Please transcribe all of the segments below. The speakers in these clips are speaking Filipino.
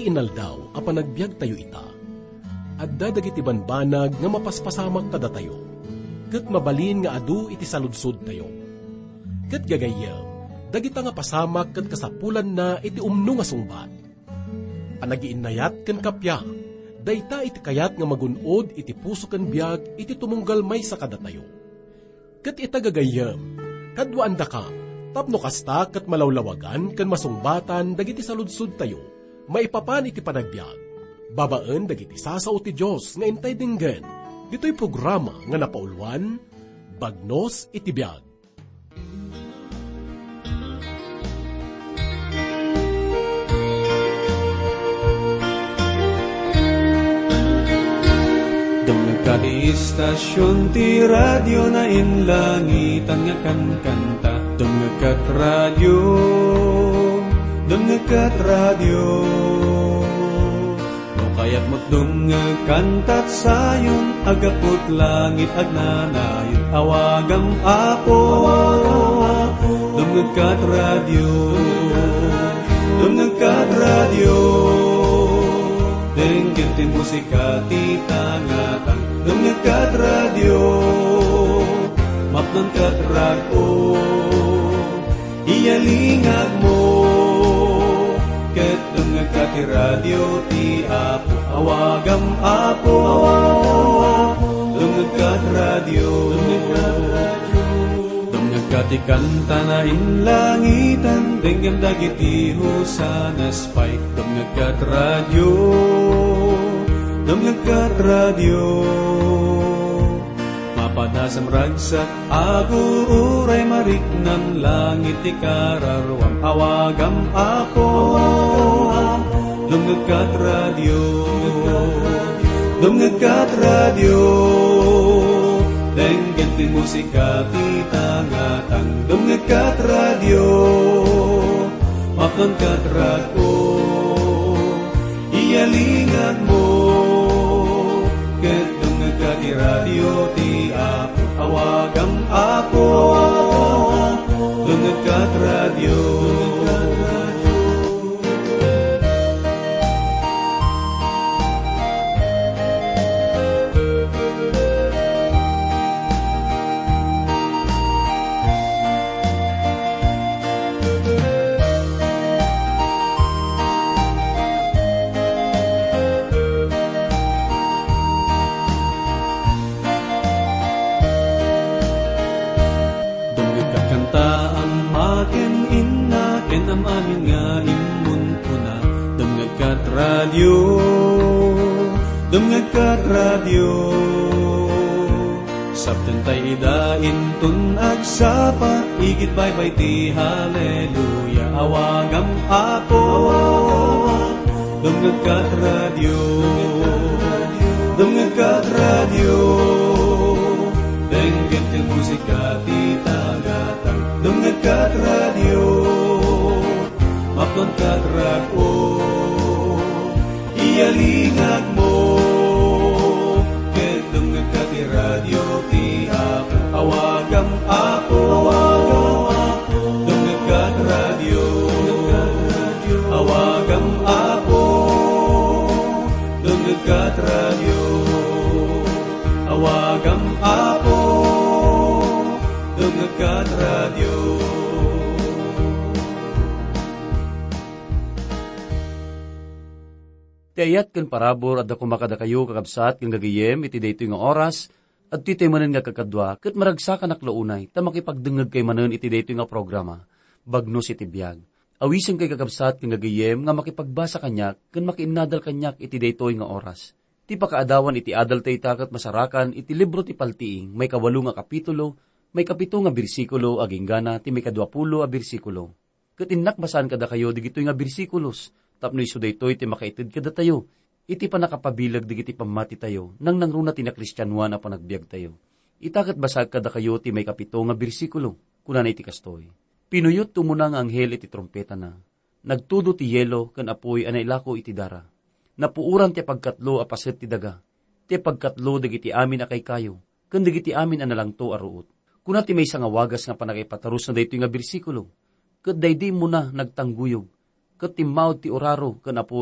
Iti inaldaw, a panagbiag tayo ita. At dadagiti banbanag nga mapaspasamak kada tayo. Kat mabalin nga adu iti saludsud tayo. Kat gagayam, dagita nga pasamak kat kasapulan na iti umno nga sungbat. Anagiinayat ken kapya, dayta iti kayat nga magunod iti puso ken biag iti tumunggal may sa kada tayo. Kat ita gagayam, kadwaan da ka, tapno kasta kat malawlawagan ken masungbatan dagiti saludsud tayo. Maipapan iti panagbiag. Babaan dagiti sasao ti Diyos nga intay dinggen. Dito'y programa nga napauluan, Bagnos iti Biag. Dumnagka ti istasyon ti radyo na inlangitan nga kankanta. Dumnagkat radyo, dumnagkat radyo. No kaya't mo't dumnagkantat sayon, agapot langit agnanayon. Awagam apo, dumnagkat radyo, dumnagkat radyo. Denggan ti musika ti tangatan, dumnagkat radyo, mapnangkat radyo. Iyalingag mo, ket dumnagkat ti radyo ti Apo. Awagam Apo, dumnagkat radyo. Dumnagkat ti kanta na inlangitan, denggem dagiti husanas pay. Dumnagkat radyo, dumnagkat radyo. Mapadasam ragsak, aguray mariknam langit ti kararwam. Awagam Apo, dumnagkat radyo, dumnagkat radyo. Denggan ti musika ti tangatang, dumnagkat radyo, mapnangkat radyo. Iyalingag mo, ket dumnagkat ti radyo ti Apo. Awagam Apo, dumnagkat radyo. Radio, dumnagkat radio. Sabten tay idain tun agsapa, igit baybay ti haleluya. Awagam Apo, dumnagkat radio, dumnagkat radio. Denggan ti musika ti tagatang, dumnagkat radio, mapnangkat radio. Iyalingag mo, ket dumnagkat ti radyo ti Apo. Awagam Apo, dumnagkat radyo. Awagam Apo, dumnagkat radyo. Awagam Apo, dumnagkat radyo. Ti ayat ken parabor adda kumakada kayo kakabsat ken gagayem iti daytoy nga oras at ti manen nga kakadwa ket maragsakan aklaunay ta makipagdengeg kay manen iti daytoy nga programa Bagnos iti Biag. Awisen kay kakabsat ken gagayem nga makipagbasa kanyak ken makiinnadal kanyak iti daytoy nga oras. Ti pakaadawan iti adal tay taket masarakan iti libro ti Paltiing may 8 nga kapitulo, may 7 nga bersikulo aging gana ti may 20 a bersikulo. Ket innakbasan kada kayo digitoy nga bersikulos. Tapno iso daytoy ti makaitid kada tayo. Iti pa nakapabilag digiti pamati tayo, nang nangruna ti na Kristyanuan a panagbiag tayo. Itakat basag kada kayo ti may 7 nga bersikulo, kunana iti kastoy. Pinuyot tumuna nga anghel iti trompeta na. Nagtudo ti yelo ken apoy anay lako iti dara. Napuuran ti pagkatlo a paset ti daga. Ti pagkatlo dagiti amin a kay kayo, ken dagiti amin a nalangto a ruot. Kuna ti may nga wagas nga panakaipatarus na daytoy nga bersikulo. Ket daydi mo na nagtangguyog. Ket timmawd ti oraro ken apoy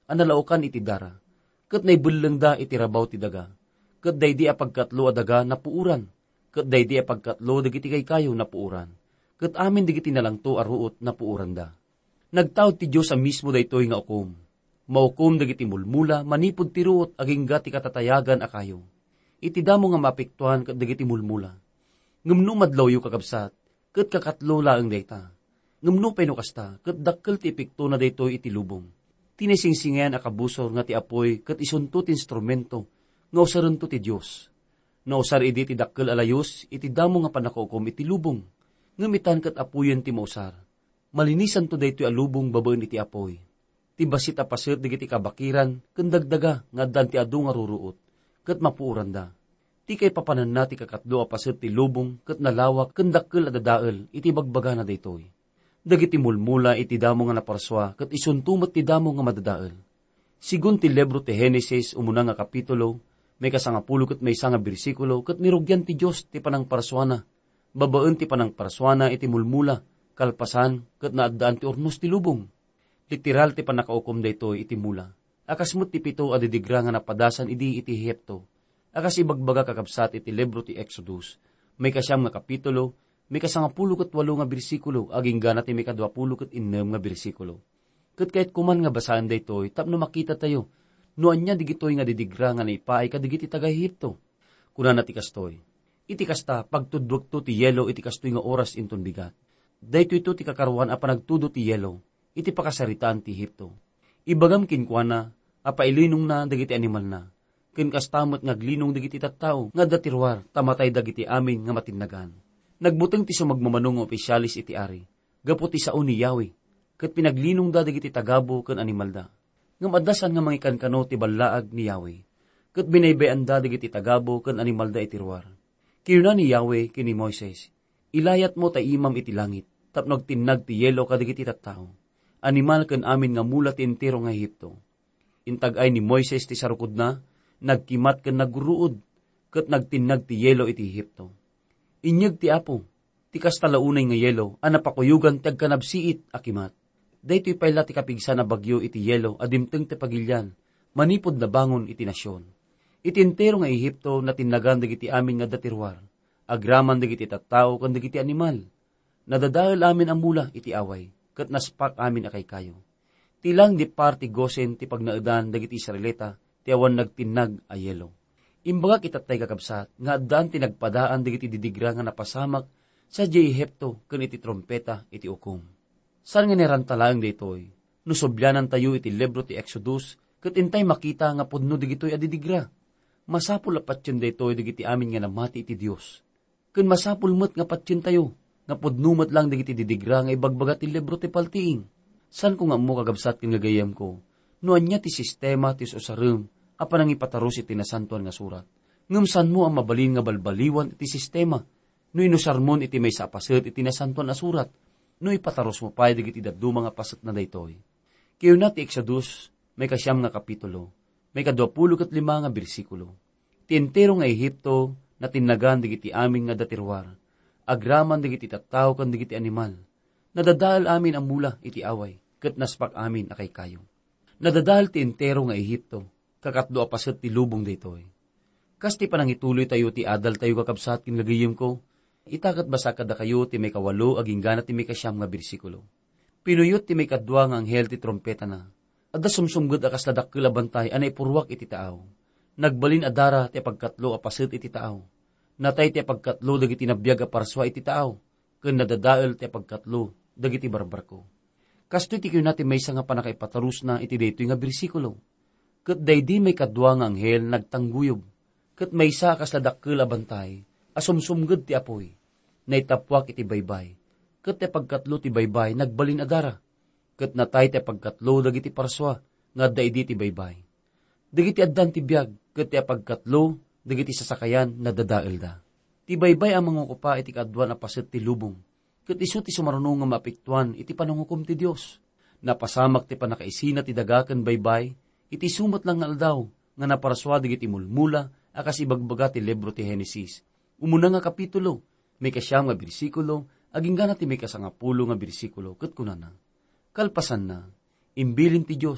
analaukan iti dara, ket naibulleng da iti rabaw ti daga, ket daydi a pagkatlo a daga napuuran, ket daydi a pagkatlo dagiti kaykayo napuuran, ket amin digiti nalangto a ruot napuuran da. Nagtaod ti Diyos a mismo daytoy nga ukom, maukom dagiti mulmula, manipod ti ruot agingga ti katatayagan a kayo. Iti damo nga mapiktuan ket dagiti mulmula. Ngumno madlaw yu kakabsat, ket kakatlo laeng dayta. Ngumno payno kasta, ket dakkel ti epekto na daytoy iti lubong. Tinisingsingayan a kabusor nga ti apoy, ket isunto ti instrumento, nga usarento ti Diyos. Nausar idi ti dakkel alayos, iti damo nga panakukom iti lubong. Ngamitan ket apuyen ti mausar. Malinisan to daytoy a lubong babaen iti apoy. Ti basit a paset digiti kabakiran, ken dagdaga nga addan ti adu nga ruruot, ket mapuuran da. Ti kay papanan na ti kakatlo a paset ti lubong, ket nalawak ken dakkel a dadael iti bagbaga na daytoy. Dagiti mulmula iti damo nga naparswa, ket isuntumet ti damo nga madadael. Sigun ti libro ti Henesis umuna nga kapitulo, may kasangapulo ket may nga bersikulo, ket nirugyan ti Dios ti panangparswana. Babaen ti panangparswana iti mulmula, kalpasan ket naaddaan ti ornos ti lubong. Literal ti panakaukom daytoy iti mula. Akasmut ti pito a didigra nga napadasan idi iti Hepto. Akas ibagbaga kakabsat iti libro ti Exodus. May kasyam nga kapitulo, may kasangapulo ket walo nga bersikulo, aging gana ti may kadwapulo ket innem nga bersikulo. Ket kahit kuman nga basaan daytoy, tapno makita tayo, noan niya digitoy nga didigra nga naipaay kadigiti taga Ehipto. Kuna na ti kastoy. Iti kasta, pagtudwag to ti yelo iti kastoy nga oras inton bigat. Daytoy to ti kakaruan a panagtudo ti yelo, iti pakasaritaan ti Ehipto. Ibagam kinkwana, apailinong na dagiti animal na. Ken kastamot ngaglinong dagiti tattao, nga datirwar, tamatay dagiti amin nga matinnagan. Nagbuteng ti sumagmamanong opisyalis iti ari, gapu ti sao ni Yahweh, ket pinaglinong da dagiti tagabo ken animal da. Ngam addasan nga mangikankano ti ballaag ni Yahweh, ket binaybayan da dagiti tagabo ken animal da itirwar. Kiyuna ni Yahweh ken ni Moises, ilayat mo ta imam iti langit, tapno agtinnag ti yelo kadagiti tattao. Animal ken amin nga mula ti entero nga Ehipto. Intag-ay ni Moises ti sarukod na, nagkimat ken nagguruod, ket nagtinnag ti yelo iti Ehipto. Inyeg ti apo, ti kastalaunay nga yelo, anapakuyugan ti agkanabsiit akimat. Daytoy payla ti kapigsa na bagyo iti yelo, adimteng ti pagilyan, manipod na bangon iti nasyon. Iti entero nga Ehipto na tinnagan dagiti amin nga datirwar, agraman dagiti tattao ken dagiti animal. Nadadael amin ang mula iti away, ket naspak amin akay kayo. Tilang di parti gosen ti pagnaadan dagiti Israelita, ti awan nagtinnag a yelo. Imbaga kitatay kakabsat, nga addaan ti nagpadaan dagiti didigra nga napasamak sa Ehipto ken iti trompeta iti ukom. Saan nga nirantalaang daytoy, nusobyanan tayo iti libro ti Exodus, ket intay makita nga pudno digitoy a didigra. Masapul a patyon daytoy digiti amin nga namati iti Dios. Ken masapul met nga patyon tayo, nga pudnumet lang digiti didigra nga ibagbaga ti libro ti paltiing. San ko nga mo kagabsat ken gagayem ko, noan niya ti sistema ti susarem, apan ang ipataros iti nasantuan nga surat. Ngem san mo ang mabalin nga balbaliwan iti sistema, no inusarmon iti may sapaset iti nasantuan nga surat, no ipataros mo pay digiti daduma nga paset na daytoy. Kiyuna ti Exodus, may kasyam nga kapitulo, may 25 nga bersikulo. Ti entero nga Ehipto na tinnagan digiti amin nga datirwar, agraman digiti tattao ken digiti animal. Nadadaal amin ang mula iti away, ket naspak amin akay kayo. Nadadaal ti entero nga Ehipto, kakatlo a paset ti lubong daytoy. Kas ti panangituloy tayo ti adal tayo kakabsat ken lagayem ko, itakat basa kada kayo ti may kawalo aging gana ti may kasyam nga bersikulo. Pinuyot ti may kadwa nga anghel ti trompeta na. Adda sumsumged akas ladakkel a bantay anay purwak iti taaw. Nagbalin adara ti pagkatlo a paset iti taaw. Natay ti pagkatlo dagiti nabiyag a parswa iti taaw. Ken nadadael ti pagkatlo dagiti barbarko. Kastoy ti kiyuna ti maysa nga panakaipatarus na iti daytoy nga bersikulo. Ket daydi may kadwa nga anghel nagtangguyob. Ket maysa akas ladakkel a bantay asumsumged ti apoy. Naitapwak iti baybay. Ket ti pagkatlo ti baybay nagbalin adara. Ket natay ti pagkatlo dagiti parswa nga daydi ti baybay. Dagiti addan ti biag ket ti pagkatlo dagiti sasakayan nadadael da. Ti baybay ang mangukupa iti kadwan a paset ti lubong. Ket isu ti sumarunong nga mapiktuan iti panangukom ti Dios. Napasamak ti panakaisina ti daga ken baybay, iti sumat lang nga aldaw nga naparaswa digiti mulmula akas ibagbaga ti libro ti Henesis. Umuna nga kapitulo, may kasyam nga bersikulo, aging gana ti may kasangapulo nga bersikulo, ket kunana. Kalpasan na, imbilin ti Dios,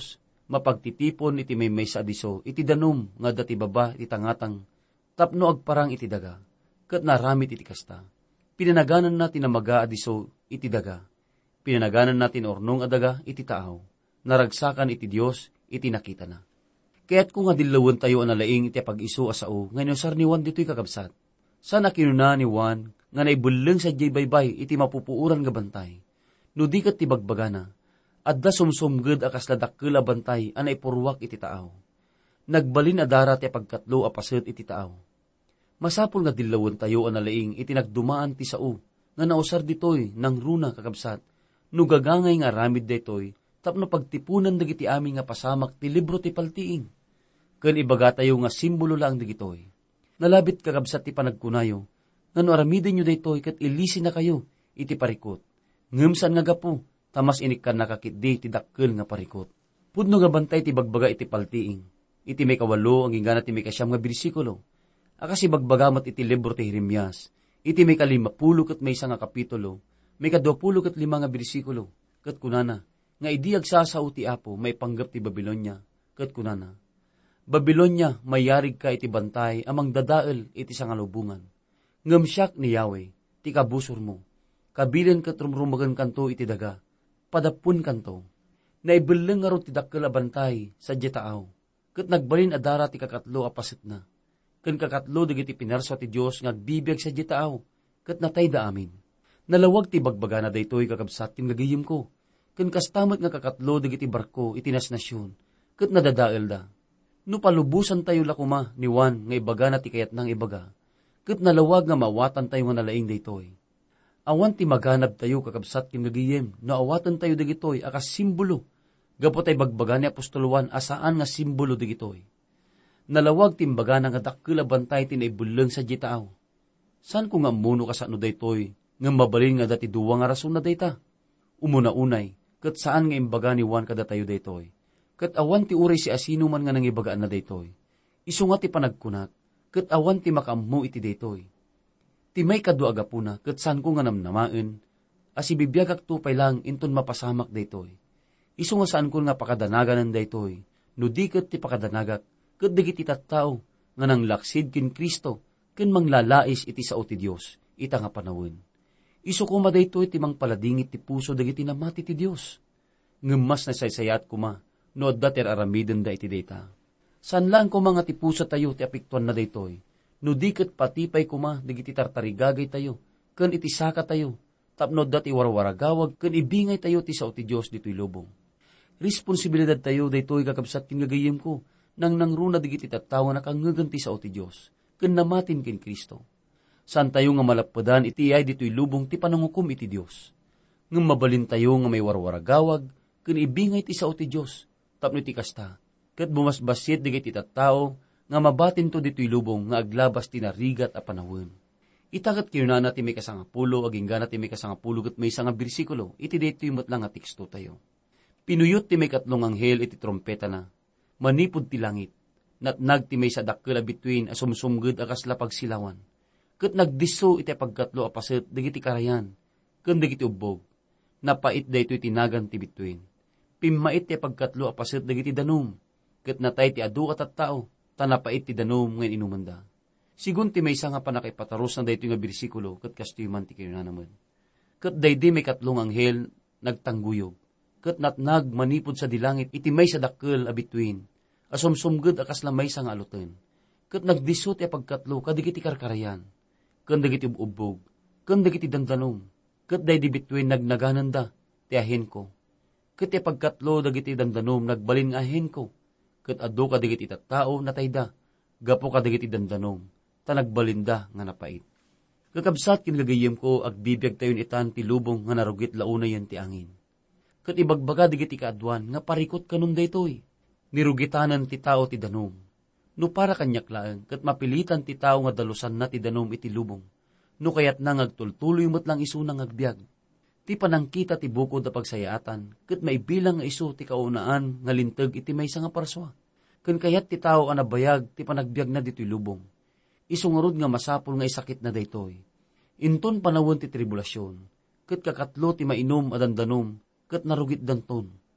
mapagtitipon iti may sa adiso, iti danom nga dati baba iti tangatang, tapno agparang iti daga, ket naramit iti kasta. Pinanaganan natin na maga adiso iti daga, pinanaganan natin ornong adaga iti taaw, naragsakan iti Dios iti nakita na. Kaya't kung adilawan tayo analaing iti pag-iso asao, ngayon sar ni Juan dito'y kakabsat. Sana kinuna ni Juan, nga naibuleng sa jay baybay iti mapupuuran nga bantay. No di kat tibagbagana, adda sumsumged akas ladakkel a bantay anay purwak iti taaw. Nagbalin adara ti pagkatlo a paset iti taaw. Masapul nga dilawan tayo analaing iti nagdumaan ti sao, nga nausar ditoy nang runa kakabsat, no gagangay nga ramid daytoy, tapno pagtipunan dagiti amin nga pasamak ti libro ti paltiing. Ken ibaga tayo nga simbolo lang dagitoy. Nalabit kakabsat ti panagkunayo, nga no aramidin nyo daytoy ket ilisin na kayo iti parikot. Ngemsan nga gapo, tamas inikkan nakakitdi ti dakkel nga parikot. Pudno nga bantay ti bagbaga iti paltiing. Iti may kawalo ang ingana ti may kasyam nga bersikulo. Akasi bagbagamat iti libro ti Jeremias. Iti may 50 ket may 1 nga kapitulo. May 20 ket 5 nga bersikulo. Ket kunana, nga idi agsasao ti Apo may panggap ti Babilonia. Ket kunana, Babilonia mayarig ka iti bantay amang dadael iti sangalubungan. Ngemsyak ni Yahweh, ti kabusor mo. Kabilen ket rumrumagan kanto iti daga. Padapun kanto. Naibeleng nga ro ti dakkel a bantay sa jetaaw. Ket nagbalin adara ti kakatlo a paset na. Ken kakatlo dagiti pinarso ti Dios nga agbibiyag sa jetaaw. Ket natay da amin. Nalawag ti bagbaga na daytoy kakabsat tin gagayem ko. Ken kastamet nga kakatlo dagiti barko iti nasnasyon. Ket nadadael da. No palubusan tayo lakuma ni Juan nga ibaga na ti kayat nang ibaga. Ket nalawag nga mawatan tayo nga nalaing daytoy. Awan ti maganab tayo kakabsat kin gagayem, no awatan tayo dagitoy akas simbolo. Gapo tay bagbaga ni Apostol Juan asaan nga simbolo dagitoy. Nalawag timbaga nga dakkel a bantay tinaibuleng sa jetaaw. San ko nga muno kasano daytoy nga mabalin nga dati duwa nga rason na dayta. Umuna-unay, ket saan nga imbaga ni Juan kada tayo daytoy. Ket awan ti uray si asino man nga nangibagaan na daytoy. Isu nga ti panagkunat, ket awan ti makammo iti daytoy. Ti may kadwa agapuna, ket saan ko nga namnamaen, asibibiyagak tupay lang inton mapasamak daytoy. Isu nga saan ko nga pakadanagan daytoy, no di ket ti pakadanagak, ket digiti tattao, nga nang laksid kin Kristo, ken manglalais iti sao ti Dios, ita nga panawin. Isu ko madaytoy ti mangpaladingit ti puso dagiti namati ti Dios. Ngemas na saysayat kuma, no adda ter aramiden da iti dayta. San lang ko mga ti puso tayo ti apiktuan na daytoy, no di ket patipay kuma digiti tartarigagay tayo, ken iti saka tayo, tapno dati warwaragawag, ken ibingay tayo ti sao ti Dios dito'y lubong. Responsibilidad tayo daytoy kakabsat kin gagayem ko, nang nangruna digiti tattawa na kangegan ti sao ti Dios, ken namatin ken Kristo. San tayo nga malappadan iti ay dito'y lubong ti panangukom iti Dios. Ngem mabalin tayo nga may warwaragawag, ken ibingay ti sao ti Dios, tapno iti kasta, ket bumasbasit digiti tattao, nga mabatin to dito'y lubong nga aglabas ti narigat a panawin. Itagat kinuna ti may kasangapulo, agingga na ti may kasangapulo, ket may nga bersikulo, iti dito'y matlang nga teksto tayo. Pinuyot ti may 3 anghel iti trompeta na, manipod ti langit, natnag ti may sadakkel a bituin asumsumged akas lapag silawan, ket nagdisso iti pagkatlo a paset dagiti karayan, ken dagiti ubbog, napait daytoy tinagan ti bituin. Pimmait ti pagkatlo a paset dagiti danum, ket natay ti adu at tao, tanapait ti danum ngayon inumanda. Sigun ti may nga panakipataros na daytoy nga bersikulo, ket kastoy man ti kinuna naman. Ket daydi may 3 anghel nagtangguyog, ket natnag manipod sa dilangit iti may sadakkel a bituin, asumsumged akas lamay nga aluten. Ket nagdisso ti pagkatlo kadigiti karkarayan, ken dagiti ubbog, ken dagiti dandanom, ket daydi bituin nagnaganan ti ahen ko. Ket ti pagkatlo dagiti dandanom nagbalin nga ahen ko, ket addo kadigiti tattao natayda, gapo kadigiti dandanom, tanagbalinda nga napait. Kakabsat kin gagayem ko agbibiyag tayon itan ti lubong nga narugit launayan ti angin. Ket ibagbaga digiti kaadwan nga parikot kanon daytoy. Nirugitanan ti tao ti danom. No para kanyak laeng ket mapilitan ti tao nga dalusan na ti danom iti lubong. No kayat na ngagtultuloy met lang isu nang agbiag. Ti panangkita ti bukod a pagsayaatan ket maibilang nga isu ti kaunaan nga linteg iti maysa nga parswa. Ken kayat ti tao ang nabayag ti panagbiag na dito'y lubong. Isungarod nga masapul nga isakit na daytoy. Inton panawon ti tribulasyon, ket kakatlo ti mainom a dandanom, ket narugit danton.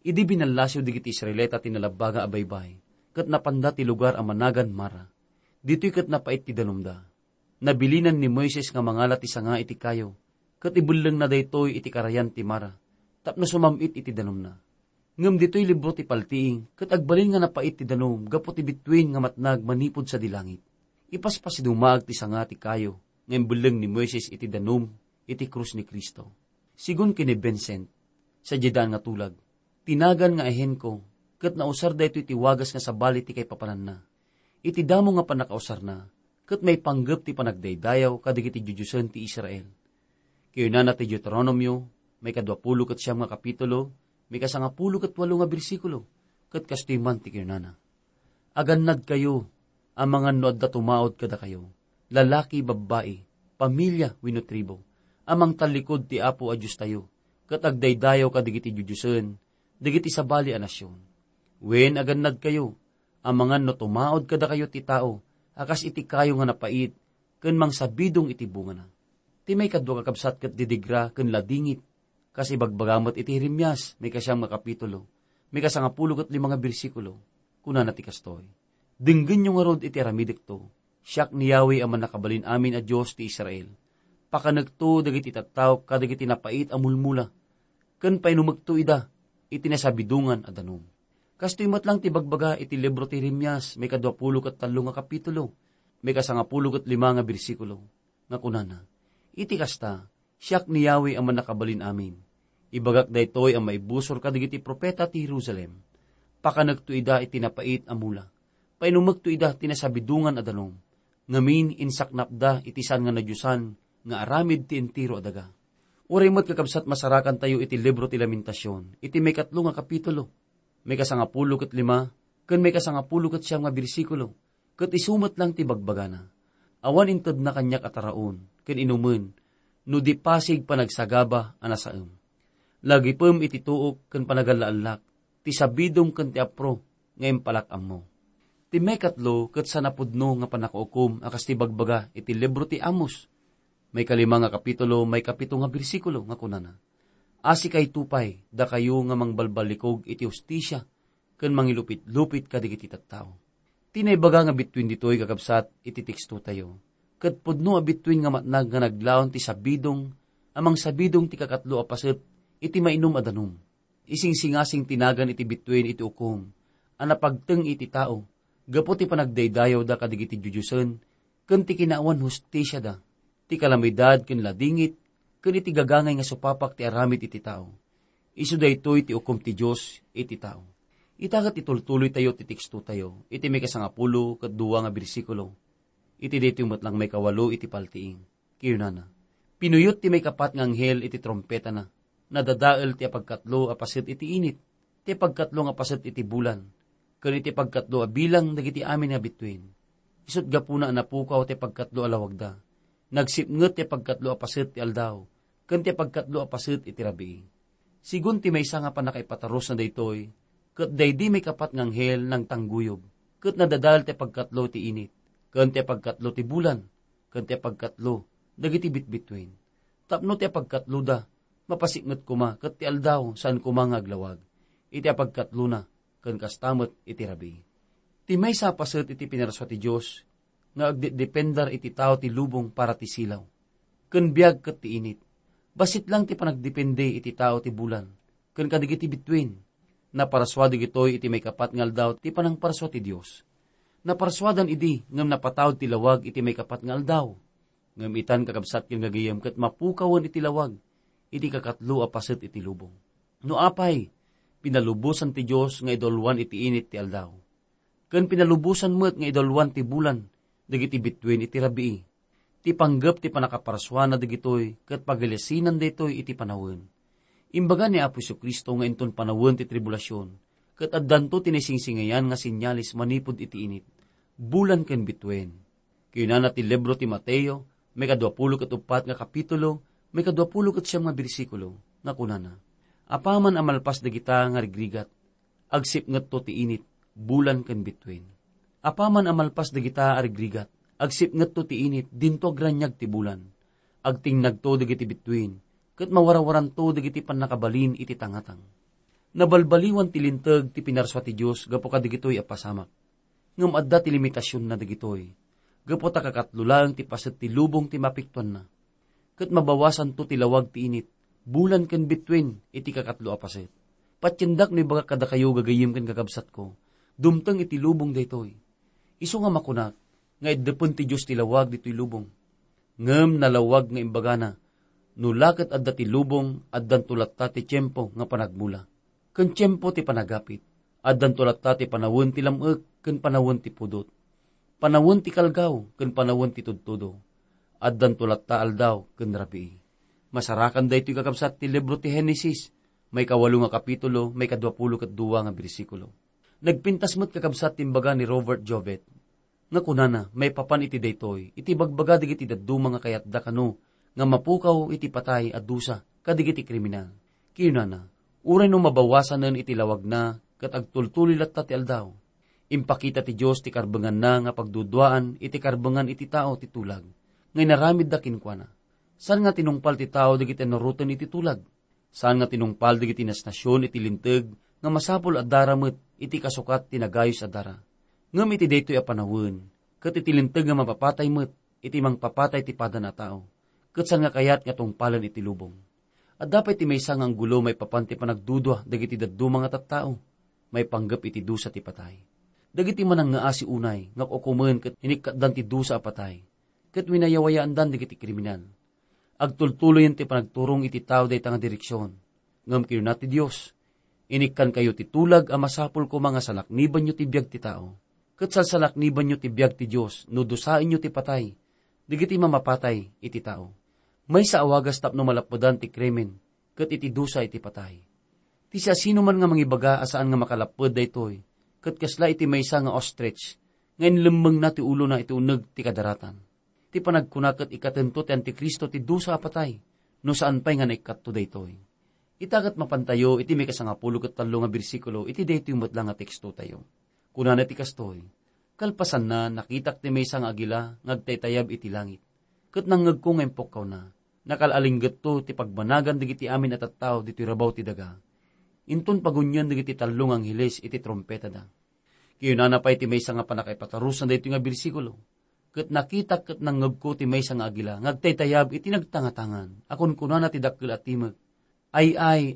Idi binalasiw digiti Israelita tinalabaga abaybay, kat napanda ti lugar a managan Mara. Dito'y kat napait ti danumda. Nabilinan ni Moises nga mangalat isa nga iti kayo, kat ibuleng na daytoy iti karayan ti Mara, tapno sumamit iti danum na. Ngem dito'y libro ti paltiing, kat agbalin nga napait ti danum, gapo ti bituin nga matnag manipod sa dilangit. Ipaspas dumag ti sanga ti kayo, ngem buleng ni Moises iti danum, iti krus ni Kristo. Sigun kini Vincent, sa jedaan nga tulag, tinagan nga ehen ko, kat nausar daytoy ti wagas nga sabali ti kay papanan na. Iti damo nga panakausar na, kat may panggap ti panagdaydayaw kadigiti jujusen ti Israel. Kayo na ti Deuteronomio, may 20 kat siyam nga kapitulo, may 10 kat 8 nga bersikulo, kat kastiman ti kayo na. Agannad kayo, ang mga noad da tumaod kada kayo, lalaki, babae, pamilya, wino tribo, amang talikod ti Apo a Diyos tayo, kat agdaydayaw kadigiti jujusen, digiti sabali a nasyon. Wen agannad kayo, ang mga no tumaod kada kayo ti tao, akas iti kayo nga napait, ken mang sabidong iti bunga na. Ti may kadwa kakabsat kat didigra ken ladingit, kasi bagbagamot iti Jeremias, may 9 nga kapitulo, may 10 kat 5 nga bersikulo, kuna na ti kastoy. Dinggen yung arod iti ramidik to, siyak ni Yahweh aman nakabalin amin a Diyos ti Israel. Pakanagto dagiti tattaw kadagiti napait amulmula, ken painumagto ida, iti nasabidungan a danum. Kastoy matlang ti bagbaga iti libro ti Jeremias, may 20 kat 3 nga kapitulo, may 10 kat 5 nga bersikulo, nga kunana. Iti kasta, siyak ni Yahweh ang manakabalin amin. Ibagak daytoy ang maibusor kadigiti propeta ti Jerusalem. Pakanagto ida iti napait amula. Painumagto ida tinasabidungan a danum. Ngamin insaknapda iti san nga nadyusan, nga aramid ti entiro adaga. Uray mo't kakabsat masarakan tayo iti libro ti Lamentasyon, iti may 3 nga kapitulo. May 10 kat 5, ken may 10 kat 9 nga bersikulo, ket isumat lang ti bagbagana. Awan inted na kanyak ataraon, ken inumen, no di pasig panagsagaba anasaem. Lagi pem iti tuok ken panagalaallak, ti sabidong ken ti apro, ngem palakam mo. Ti may 3 ket sanapudno nga panakaukom akas ti bagbaga iti libro ti Amos. May 5 nga kapitulo, may 7 nga bersikulo nga kunana. Asi kay tupay, da kayo nga mangbalbalikog iti hustisya, ken mangilupit-lupit kadigiti tattao. Tinaybaga nga bituin ditoy kakabsat iti teksto tayo. Ket pudno a bituin nga matnag nga naglaon ti sabidong, amang sabidong ti 3 a paset, iti mainom a danum. Ising-singasing tinagan iti bituin iti ukom, anapagteng iti tao, gapo ti panagdaydayaw da kadigiti jujusen, ken ti kinaawan hustisya da, ti kalamidad ken ladingit, ken iti gagangay nga supapak ti aramid iti tao. Isu daytoy ti ukom ti Dios iti tao. Itagat itultuloy tayo ti teksto tayo, iti may 10 kat 2 nga bersikulo. Iti daytoy matlang may 8 iti paltiing. Kiyunana. Pinuyot ti may 4 nga anghel iti trompeta na, nadadael ti apagkatlo a paset iti init, ti apagkatlo nga paset iti bulan, ken iti pagkatlo a bilang dagiti amin nga bituin. Isut gapuna napukaw ti pagkatlo a lawagda. Nagsipnget ti pagkatlo a paset ti aldaw, ken ti pagkatlo a paset iti rabii. Sigun ti maysa nga panakaipataros na daytoy, ket daydi may 4 nga anghel nang tangguyob, ket nadadal ti pagkatlo ti init, ken ti pagkatlo ti bulan, ken ti pagkatlo dagiti bitbituin. Tapno ti pagkatlo da, mapasiknget kuma, ket ti aldaw saan kuma nga aglawag, iti pagkatlo na, ken kastamot iti rabii. Ti maysa paset iti pinaraswa ti Dios, nga agdependar iti tao ti lubong para ti silaw. Ken biag ket ti init. Basit lang ti panagdepende iti tao ti bulan. Ken kadigiti bituin. Naparaswa digitoy iti may 4 nga aldaw ti panangparaswa ti Dios. Naparaswadan idi ngem napatawd ti lawag iti may 4 nga aldaw. Ngem itan kakabsat ken gagayem ket mapukawan iti lawag iti 4 a paset iti lubong. No apay pinalubusan ti Dios nga idolwan iti init ti aldaw. Ken pinalubusan met nga idolwan ti bulan dagiti bituin iti rabii. Ti panggap ti panakaparaswa na dagitoy, ket pagalesinan daytoy iti panawon. Imbaga ni Apo Kristo nga inton panawon ti tribulasyon, ket addanto tinisingsingayan nga sinyalis manipod iti init, bulan ken bituin. Kayunana ti libro ti Mateo, may 24 nga kapitulo, may 29 nga bersikulo, nga kunana. Apaman amalpas dagita nga rigrigat, agsipnget to ti init, bulan ken bituin. Apaman amalpas dagita arigrigat, agsipnget to ti init, dinto agranyag ti bulan. Agtingnag to dagiti bituin, ket mawarawaran to dagiti pannakabalin iti tangatang. Nabalbaliwan ti lintag ti pinarswa ti Diyos, gapo ka digitoy apasamak. Ngam adda ti limitasyon na digitoy. Gapo ta kakatlulang ti paset ti lubong ti mapiktuan na. Kat mabawasan to ti lawag ti init, bulan ken between iti kakatlo apaset. Patyendak ni baga kada kayo gagayim ken kakabsat ko, dumteng iti lubong daytoy. Isu nga makunak, nga iddepen ti Diyos ti lawag dito'y lubong. Ngem nalawag nga imbagana, nulaket adda ti lubong, addan tulatta ti tiyempo nga panagmula. Ken tiyempo ti panagapit, addan tulatta ti panawon ti lamek, ken panawon ti pudot. Panawon ti kalgaw, ken panawon ti tudtudo. Addan tulatta aldaw, ken rabii. Masarakan daytoy kakabsat ti libro ti Henesis, may 8 nga kapitulo, may 22 nga bersikulo. Nagpintas met kakabsat timbaga ni Robert Jovet, nga kunana, may papan iti daytoy, iti bagbaga digiti dadduma nga kayat da kano, nga mapukaw iti patay at dusa, kadigiti kriminal. Kiyunana, uray no mabawasanan iti lawag na, kat agtultuloy latta ti aldaw. Impakita ti Diyos ti karbengan na nga pagduduaan, iti karbengan iti tao ti tulag. Ngay naramid da kinkwana. Saan nga tinungpal ti tao digiti narutan iti tulag? Saan nga tinungpal digiti nasnasyon iti linteg, nga masapol at daramit, iti kasukat tinagayos at dara. Ngam iti daytoy a panawon, ket iti linteg nga mapapatay met, iti mangpapatay ti pada na tao, ket saan nga kayat nga tungpalan iti lubong. At dapat iti maysa nga anggulo may papanti panagdudwa, dagiti dadduma nga tattao, may panggap iti dusa ti patay. Dagiti manang nga asi unay, nga kukumen ket inikatdan ti dusa a patay, ket winayawayaan dan dagiti kriminal. Agtultuloyen ti panagturong iti tao dayta nga direksyon. Ngam kiruna ti Dios, inikkan kayo ti tulag a masapul ko mga salakniban nyo ti biag ti tao. Ket salsalakniban nyo ti biag ti Diyos, no dusain nyo ti patay, digiti mamapatay iti tao. May sa awagas tapno malapodan ti krimen, ket iti dusa iti patay. Ti siya sino man nga mangibaga asaan nga makalapod daytoy, ket kasla iti maysa nga ostrich, ngayon lembeng na ti ulo na iti uneg ti kadaratan. Ti panagkunaket ikatento ti Antikristo ti dusa a patay, no saan pay nga naikatto daytoy. Itagat mapantayo, iti may 13 nga bersikulo, iti daytoy matlang nga teksto tayo. Kunana ti kastoy, kalpasan na nakitak ti maysa nga agila, ngagtaytayab iti langit. Ket nangeg ko nga impokkaw na, nakalalinggit to ti pagbanagan digiti amin at tattao diti rabaw ti daga. Inton pagunyan digiti 3 angheles iti trompeta da. Kiyunana pa iti maysa nga panakaipatarusan daytoy nga bersikulo. Ket nakitak ket nangeg ko ti maysa nga agila, ngagtaytayab iti nagtangatangan, akon kunana ti dakkel at timeg. Ay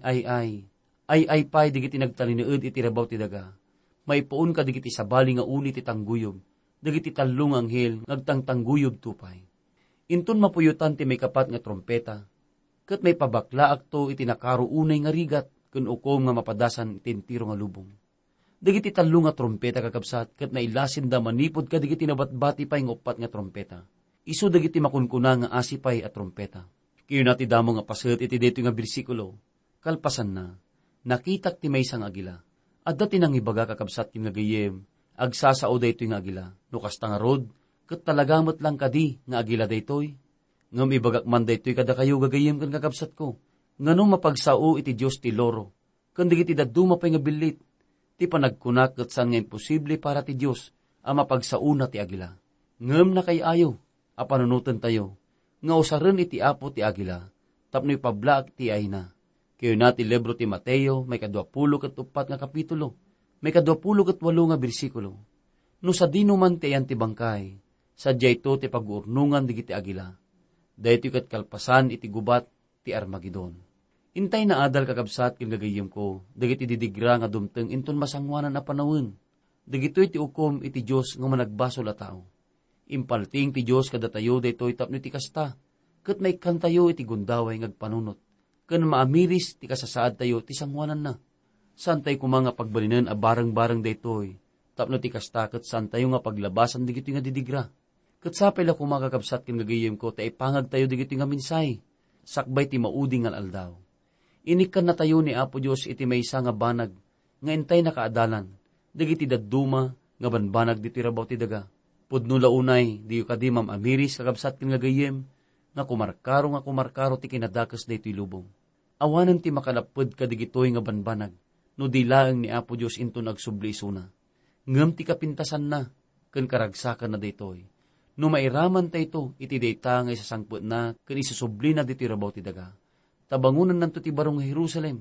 pay digiti nagtalinaed iti rabaw ti daga. May puon ka digiti sabali nga uni ti tangguyob, digiti 3 anghel ngagtangtangguyob tupay. Inton mapuyutan ti may kapat nga trompeta, ket may pabaklaak to iti nakaro unay nga rigat, ken ukom nga mapadasan iti entiro nga lubong. Digiti 3 nga trompeta kakabsat, ket nailasin da manipod ka digiti nabatbati pay nga 4 nga trompeta. Isu digiti makunkuna nga asipay at trompeta. Kiyo nati damo nga paset iti dito nga bersikulo, kalpasan na, nakitak ti maysa nga agila. At dati nang ibaga kakabsat yung nagayem, agsasao daytoy nga agila, no kasta nga rod, ket talagamot lang kadi nga agila daytoy. Ngam ibagak man daytoy kada kayo gagayem kan kakabsat ko, nganong mapagsao iti Diyos ti loro, kan digiti dadduma pay nga bilit, ti panagkunak ket saan nga imposible para ti Diyos, a mapagsauna ti agila. Ngam na kay ayo, a panunutan tayo, nga usaren iti apo ti agila, tapno ipablaak ti ayna. Kayo na ti libro ti Mateo, may 24 nga kapitulo, may 28 nga bersikulo. No sa dino man ti ayan ti bangkay, sadya ito ti pag-uurnungan digiti agila. Dahito ket kalpasan iti gubat ti Armageddon. Intay na adal kakabsat ken gagayem ko, dagiti didigra nga dumteng inton masangwanan na panawon. Dagito iti ukom iti Dios nga managbasol a tao. Impalting ti Dios kada tayo daytoy tapno ti kasta, ket may kantayo iti gundaway ngagpanunot. Ken maamiris ti kasasaad tayo ti sangwanan na. Saan tayo kumanga pagbalinan a barang-barang daytoy, tapno ti kasta ket saan tayo nga paglabasan digito nga didigra. Ket sapay la kumakakabsat ken gagayem ko, ta ipangag tayo digito nga minsay, sakbay ti maudi nga aldaw. Inikan na tayo ni Apo Dios iti maysa nga banag, nga intay nakaadalan, digiti dadduma nga banbanag diti rabaw ti daga. Pudno launay, diyo kadi mamamiris kakabsat ken gagayem, nga kumarkaro ti kinadakas daytoy lubong. Awanan ti makalapod kadigitoy nga banbanag, no di laeng ni Apo Dios into nagsubli isuna. Ngem ti kapintasan na, ken karagsakan na daytoy. No mairaman tayo iti dayta nga isasangput na, ken isusubli na diti rabaw ti daga. Tabangunan nanto ti barong Jerusalem,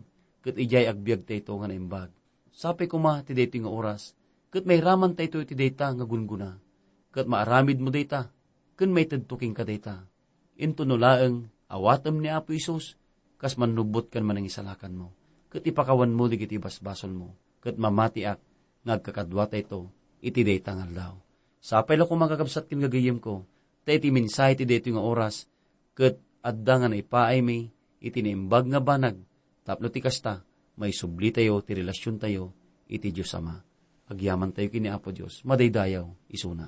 ket ijay agbyag tayo nga naimbag. Sapay kuma ti dayto nga oras, ket may raman tayo ti dayta nga gunguna, ket maaramid mo dayta, ken may tadtuking ka dayta. Into nulaeng awatem ni Apo Isus, kas manubot kan man ang isalakan mo, ket ipakawan mo digiti basbasol mo, ket mamatiak ngagkakadwa tayo iti dayta nga aldaw. Sapay la ko magkakabsat kin gagayem ko, tayo iti minsay ti dayto nga oras, ket adda nga naipaay mi, iti naimbag nga banag, tapno ti kasta, may subli tayo, ti relasyon tayo, iti Diyos Ama. Agyaman tayo kini Apo Diyos, madaydayaw, isuna.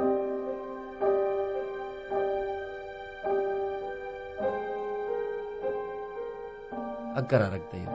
Agkararag tayo.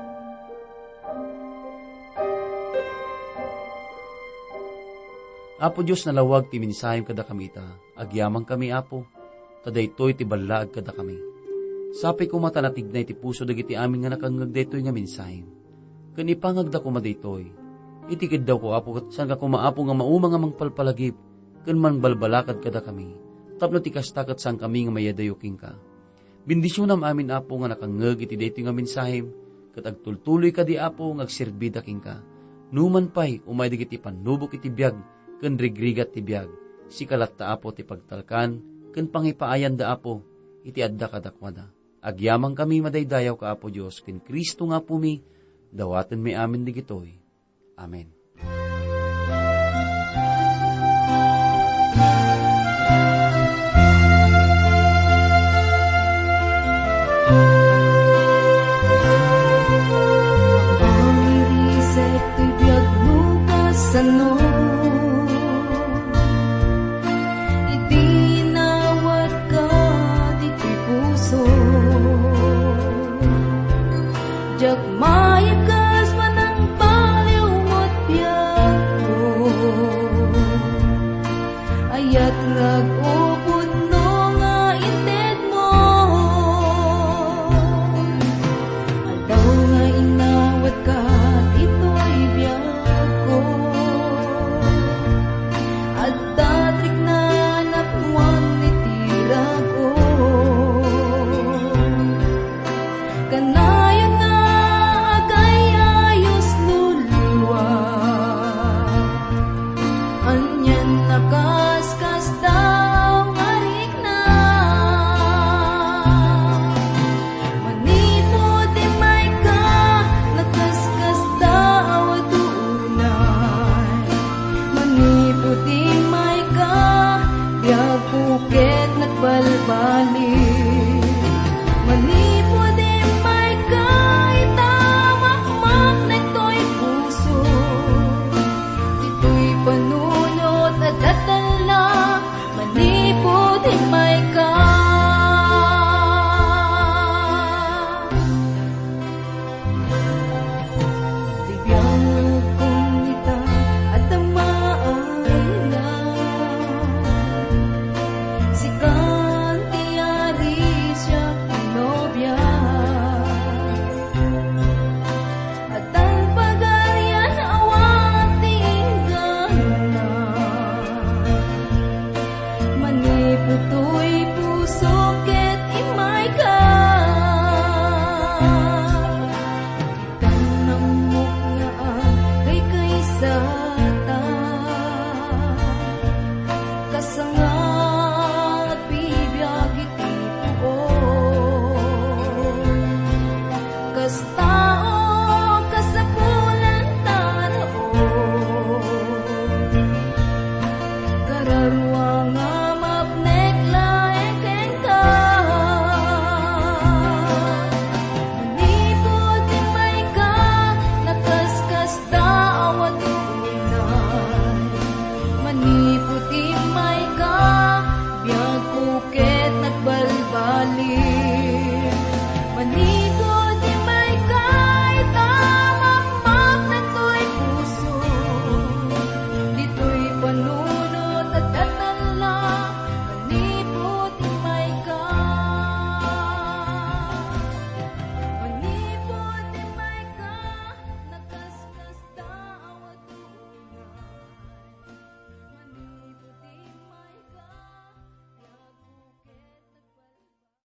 Apo Diyos nalawag ti minsayem kada kami ita, agyaman kami Apo, kadaytoy ti balaag kada kami. Sapay ko matanatignay ti puso dagiti amin nga nakangag daytoy nga minsayem. Ken ipangagda ko madaytoy, itikid daw ko Apo, saan ka kumaapo nga maumang amang palpalagip, ken man balbalakad kada kami, tapno ti kastakat saan kami nga mayadayuking ka. Bendisyonam amin Apo nga nakangag iti daytoy nga minsayem, ket agtultuloy ka di Apo ngagsirbida king ka. Numan pay umay digiti panubok iti biag, ken rigrigat ti biag, sikalat ta Apo ti pagtalkan, ken pangipaayan da Apo, iti adda kadakwada. Agyamang kami madaydayaw ka Apo Diyos, ken Kristo nga po mi, dawaten mi amin digitoy. Amen. Ang isip to'y biyag mo kasano, itinawat ka di ko'y puso, jagma